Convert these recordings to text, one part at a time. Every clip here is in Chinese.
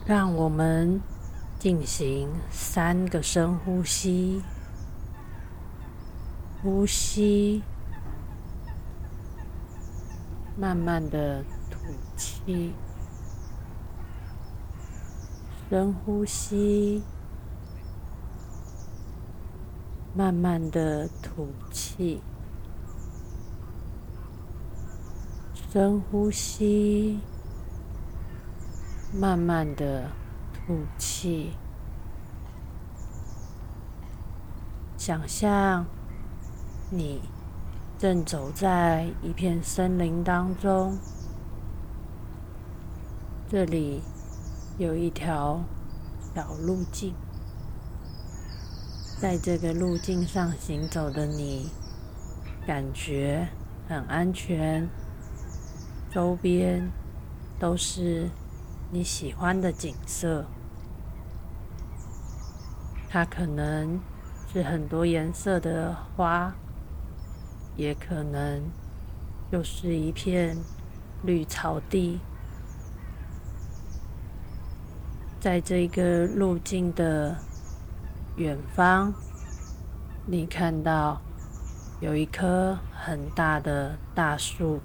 让我们进行3个深呼吸，呼吸，慢慢的吐气，深呼吸，慢慢的吐气，深呼吸，慢慢的吐气。想象你正走在一片森林当中，这里有一条小路径，在这个路径上行走的你，感觉很安全，周边都是你喜欢的景色，它可能是很多颜色的花，也可能就是一片绿草地。在这个路径的远方，你看到有一棵很大的大树。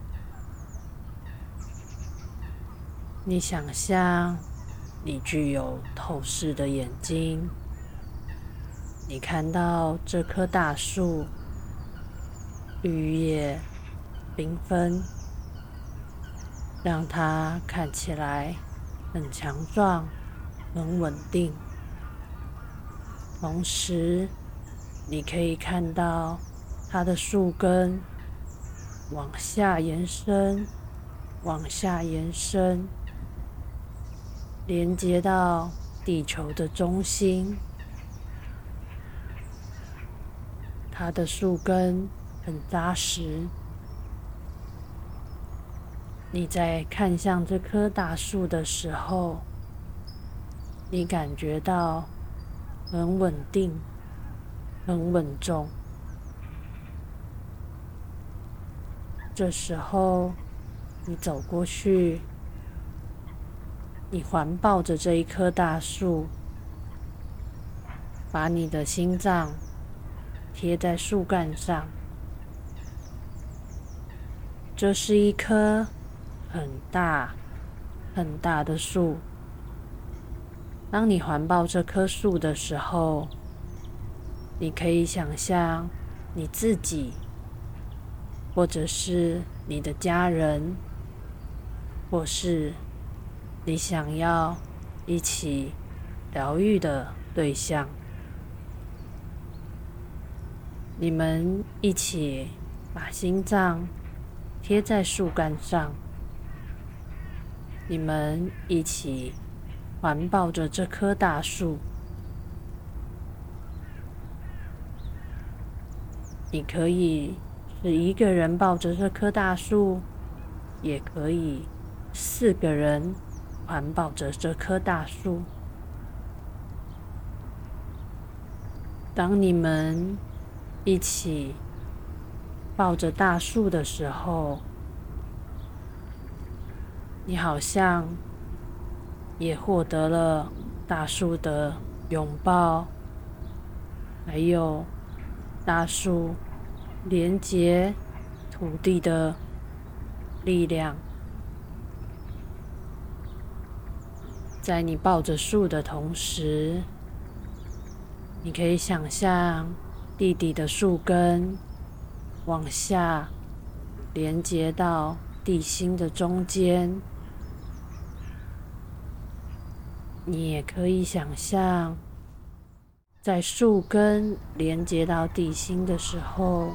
你想象你具有透视的眼睛，你看到这棵大树绿叶缤纷，让它看起来很强壮，很稳定。同时，你可以看到它的树根往下延伸，往下延伸，连接到地球的中心。它的树根很扎实。你在看向这棵大树的时候，你感觉到很稳定，很稳重。这时候，你走过去，你环抱着这一棵大树，把你的心脏贴在树干上。这是一棵很大很大的树。当你环抱这棵树的时候，你可以想象你自己，或者是你的家人，或是你想要一起疗愈的对象，你们一起把心脏贴在树干上，你们一起环抱着这棵大树。你可以是一个人抱着这棵大树，也可以4个人环抱着这棵大树。当你们一起抱着大树的时候，你好像也获得了大树的拥抱，还有大树连接土地的力量。在你抱着树的同时，你可以想象地底的树根往下连接到地心的中间。你也可以想象，在树根连接到地心的时候，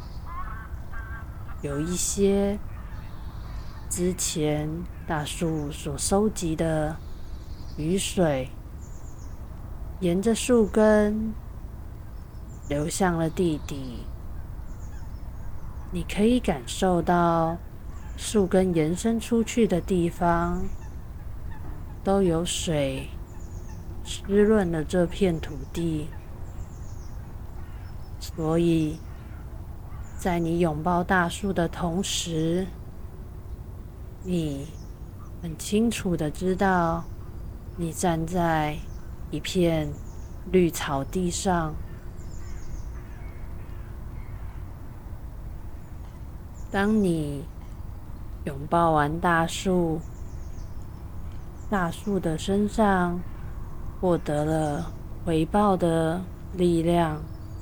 有一些之前大树所收集的雨水，沿着树根流向了地底。你可以感受到树根延伸出去的地方都有水湿润了这片土地，所以在你拥抱大树的同时，你很清楚的知道你站在一片绿草地上，当你拥抱完大树，大树的身上获得了回报的力量，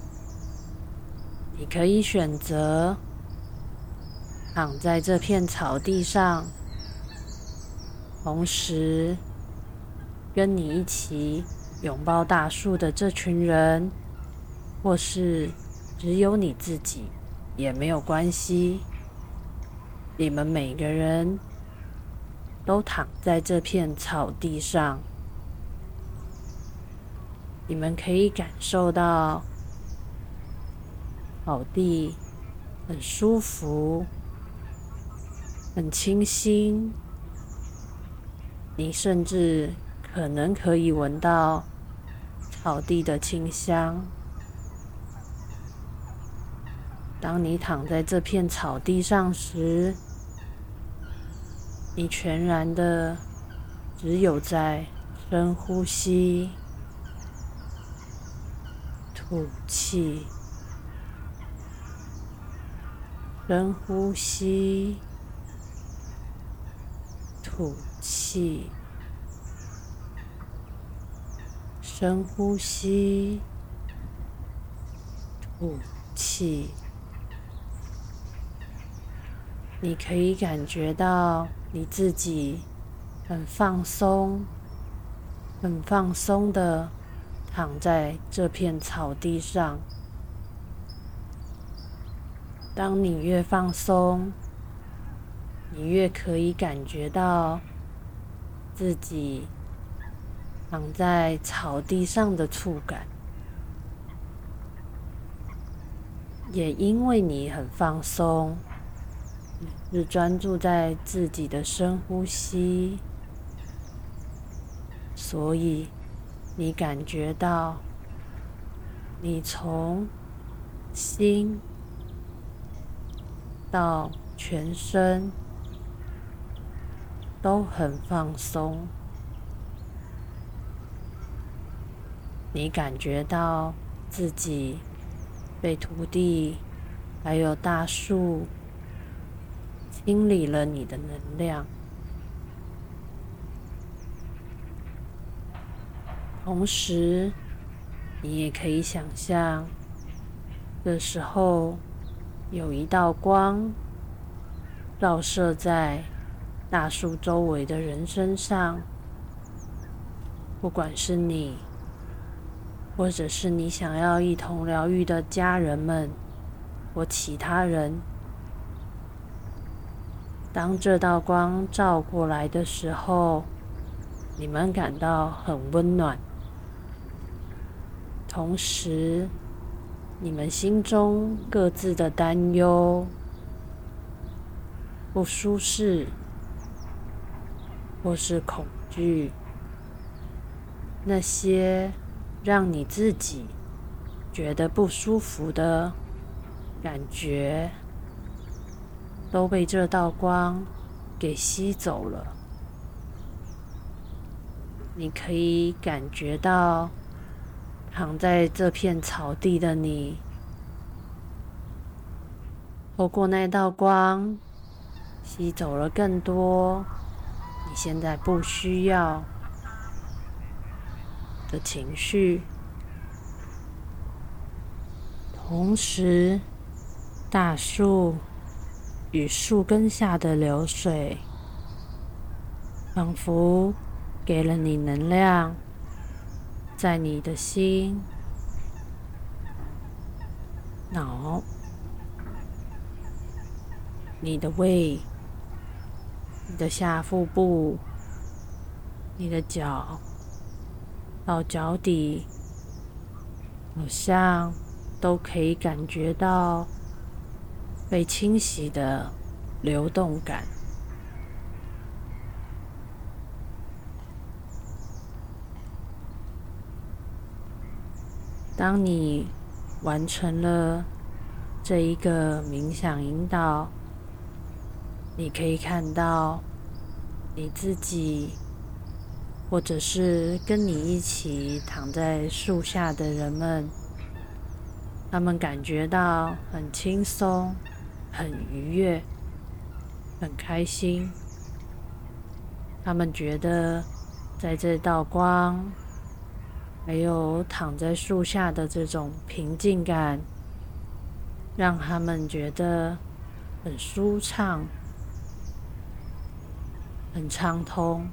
你可以选择躺在这片草地上，同时跟你一起拥抱大树的这群人，或是只有你自己也没有关系。你们每个人都躺在这片草地上，你们可以感受到草地很舒服，很清新，你甚至可能可以闻到草地的清香。当你躺在这片草地上时，你全然的只有在深呼吸、吐气、深呼吸、吐气、深呼吸、吐气。你可以感觉到你自己很放松，很放松的躺在这片草地上。当你越放松，你越可以感觉到自己躺在草地上的触感。也因为你很放松，是专注在自己的深呼吸，所以你感觉到你从心到全身都很放松。你感觉到自己被土地还有大树清理了你的能量，同时你也可以想象，这时候有一道光照射在大树周围的人身上，不管是你，或者是你想要一同疗愈的家人们或其他人。当这道光照过来的时候，你们感到很温暖，同时你们心中各自的担忧、不舒适或是恐惧，那些让你自己觉得不舒服的感觉，都被这道光给吸走了。你可以感觉到躺在这片草地的你，透过那道光吸走了更多你现在不需要的情绪。同时，大树与树根下的流水，仿佛给了你能量，在你的心、脑、你的胃、你的下腹部、你的脚到脚底，好像都可以感觉到被清洗的流动感。当你完成了这一个冥想引导，你可以看到你自己或者是跟你一起躺在树下的人们，他们感觉到很轻松、很愉悦、很开心。他们觉得在这道光，还有躺在树下的这种平静感，让他们觉得很舒畅、很畅通。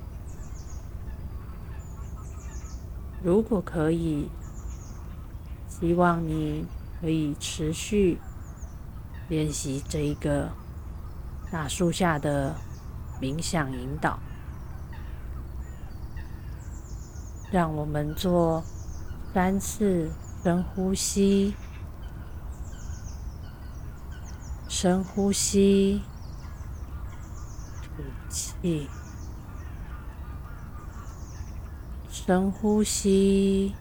如果可以，希望你可以持续练习这一个大树下的冥想引导。让我们做3次深呼吸，深呼吸，吐气，深呼吸，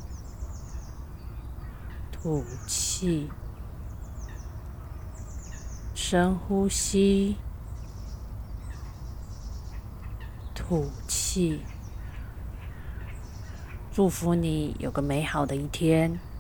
吐气，深呼吸，吐气。祝福你有个美好的一天。